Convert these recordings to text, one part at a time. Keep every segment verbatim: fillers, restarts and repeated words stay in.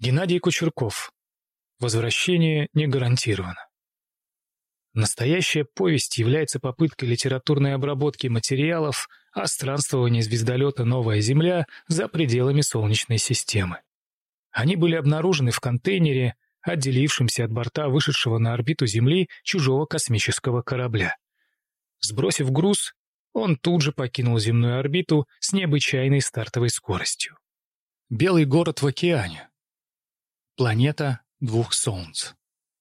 Геннадий Кучерков. Возвращение не гарантировано. Настоящая повесть является попыткой литературной обработки материалов о странствовании звездолета «Новая Земля» за пределами Солнечной системы. Они были обнаружены в контейнере, отделившемся от борта вышедшего на орбиту Земли чужого космического корабля. Сбросив груз, он тут же покинул земную орбиту с необычайной стартовой скоростью. Белый город в океане. Планета двух солнц.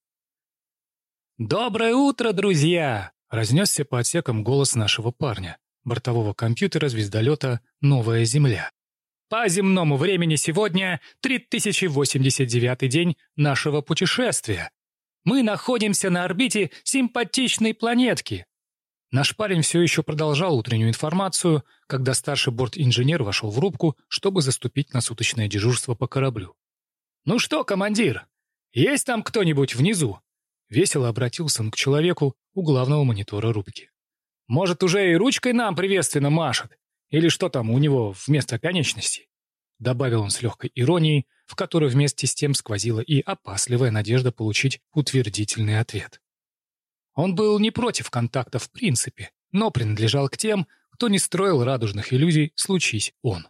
«Доброе утро, друзья!» — разнесся по отсекам голос нашего парня, бортового компьютера звездолета «Новая Земля». «По земному времени сегодня три тысячи восемьдесят девятый день нашего путешествия. Мы находимся на орбите симпатичной планетки». Наш парень все еще продолжал утреннюю информацию, когда старший борт-инженер вошел в рубку, чтобы заступить на суточное дежурство по кораблю. «Ну что, командир, есть там кто-нибудь внизу?» Весело обратился он к человеку у главного монитора рубки. «Может, уже и ручкой нам приветственно машет? Или что там у него вместо конечностей?» Добавил он с легкой иронией, в которой вместе с тем сквозила и опасливая надежда получить утвердительный ответ. Он был не против контакта в принципе, но принадлежал к тем, кто не строил радужных иллюзий, случись он.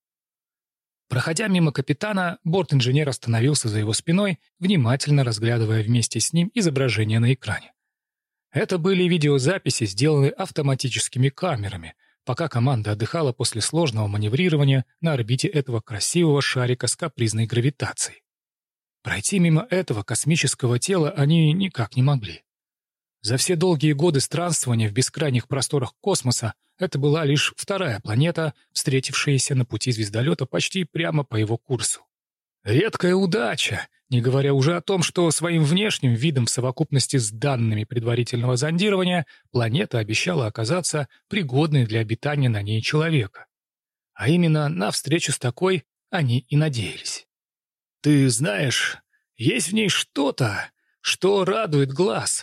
Проходя мимо капитана, борт-инженер остановился за его спиной, внимательно разглядывая вместе с ним изображение на экране. Это были видеозаписи, сделанные автоматическими камерами, пока команда отдыхала после сложного маневрирования на орбите этого красивого шарика с капризной гравитацией. Пройти мимо этого космического тела они никак не могли. За все долгие годы странствования в бескрайних просторах космоса это была лишь вторая планета, встретившаяся на пути звездолета почти прямо по его курсу. Редкая удача, не говоря уже о том, что своим внешним видом в совокупности с данными предварительного зондирования планета обещала оказаться пригодной для обитания на ней человека. А именно на встречу с такой они и надеялись. «Ты знаешь, есть в ней что-то, что радует глаз.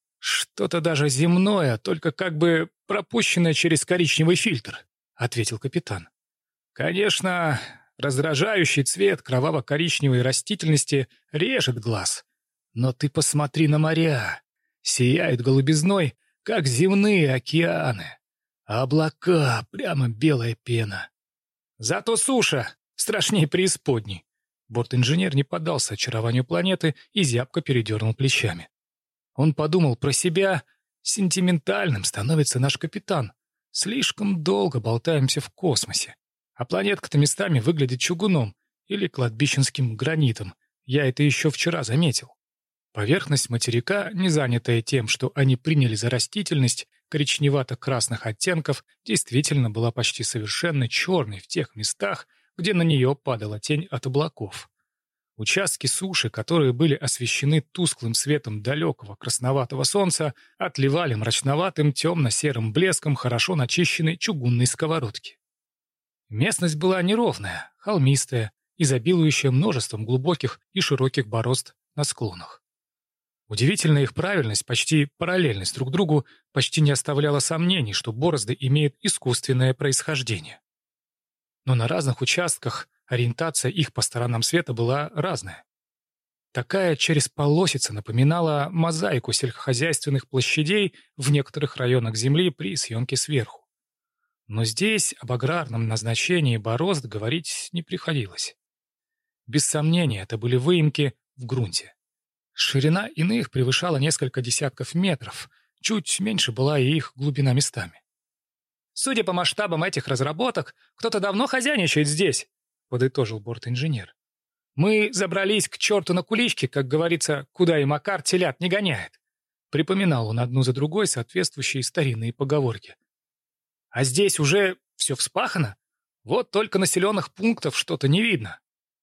Что-то даже земное, только как бы пропущенное через коричневый фильтр», — ответил капитан. «Конечно, раздражающий цвет кроваво-коричневой растительности режет глаз. Но ты посмотри на моря. Сияют голубизной, как земные океаны. А облака — прямо белая пена. Зато суша страшнее преисподней». Борт-инженер не поддался очарованию планеты и зябко передернул плечами. Он подумал про себя: сентиментальным становится наш капитан. Слишком долго болтаемся в космосе. А планетка-то местами выглядит чугуном или кладбищенским гранитом. Я это еще вчера заметил. Поверхность материка, не занятая тем, что они приняли за растительность коричневато-красных оттенков, действительно была почти совершенно черной в тех местах, где на нее падала тень от облаков. Участки суши, которые были освещены тусклым светом далекого красноватого солнца, отливали мрачноватым темно-серым блеском хорошо начищенной чугунной сковородки. Местность была неровная, холмистая, изобилующая множеством глубоких и широких борозд на склонах. Удивительная их правильность, почти параллельность друг другу, почти не оставляла сомнений, что борозды имеют искусственное происхождение. Но на разных участках ориентация их по сторонам света была разная. Такая через полосица напоминала мозаику сельскохозяйственных площадей в некоторых районах Земли при съемке сверху. Но здесь об аграрном назначении борозд говорить не приходилось. Без сомнения, это были выемки в грунте. Ширина иных превышала несколько десятков метров, чуть меньше была и их глубина местами. «Судя по масштабам этих разработок, кто-то давно хозяйничает здесь», — подытожил борт-инженер. «Мы забрались к черту на куличке, как говорится, куда и Макар телят не гоняет», — припоминал он одну за другой соответствующие старинные поговорки. «А здесь уже все вспахано? Вот только населенных пунктов что-то не видно».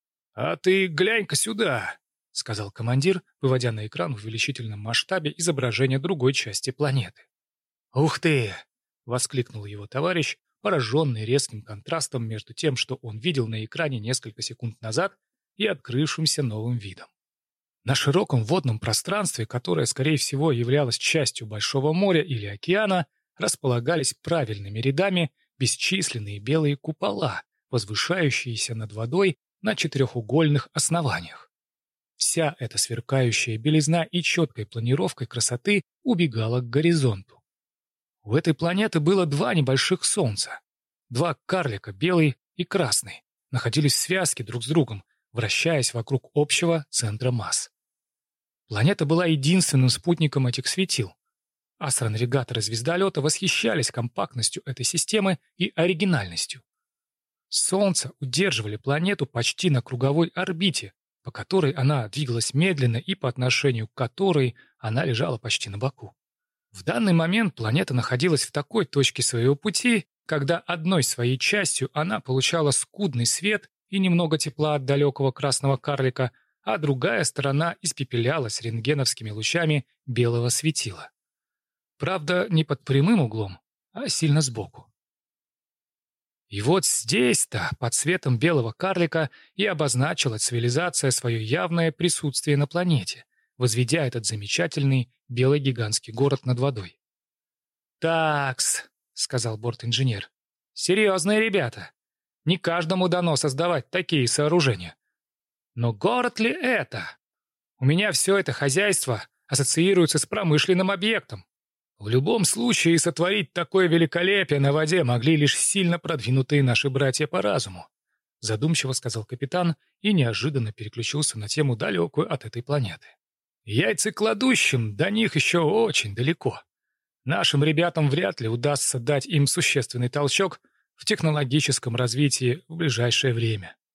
«А ты глянь-ка сюда», — сказал командир, выводя на экран в увеличительном масштабе изображение другой части планеты. «Ух ты!» — воскликнул его товарищ, пораженный резким контрастом между тем, что он видел на экране несколько секунд назад, и открывшимся новым видом. На широком водном пространстве, которое, скорее всего, являлось частью Большого моря или океана, располагались правильными рядами бесчисленные белые купола, возвышающиеся над водой на четырехугольных основаниях. Вся эта сверкающая белизна и четкой планировкой красоты убегала к горизонту. У этой планеты было два небольших солнца. Два карлика, белый и красный, находились в связке друг с другом, вращаясь вокруг общего центра масс. Планета была единственным спутником этих светил. Астронавигаторы звездолета восхищались компактностью этой системы и оригинальностью. Солнце удерживали планету почти на круговой орбите, по которой она двигалась медленно и по отношению к которой она лежала почти на боку. В данный момент планета находилась в такой точке своего пути, когда одной своей частью она получала скудный свет и немного тепла от далекого красного карлика, а другая сторона испепелялась рентгеновскими лучами белого светила. Правда, не под прямым углом, а сильно сбоку. И вот здесь-то, под светом белого карлика, и обозначила цивилизация свое явное присутствие на планете, возведя этот замечательный белый гигантский город над водой. «Такс», — сказал борт-инженер, — «серьезные ребята. Не каждому дано создавать такие сооружения. Но город ли это? У меня все это хозяйство ассоциируется с промышленным объектом. В любом случае сотворить такое великолепие на воде могли лишь сильно продвинутые наши братья по разуму», задумчиво сказал капитан и неожиданно переключился на тему далекую от этой планеты. «Яйцекладущим до них еще очень далеко. Нашим ребятам вряд ли удастся дать им существенный толчок в технологическом развитии в ближайшее время.